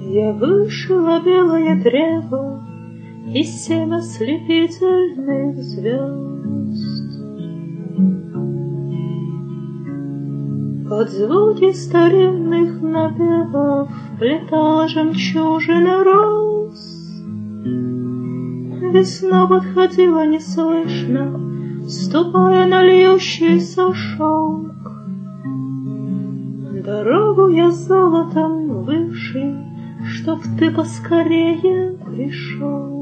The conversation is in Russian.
Я вышила белое древо и 7 ослепительных звезд. Под звуки старинных напевов плетала жемчужина роз. Весна подходила неслышно, ступая на льющийся шелк. Дорогу я золотом вышил, чтоб ты поскорее пришел.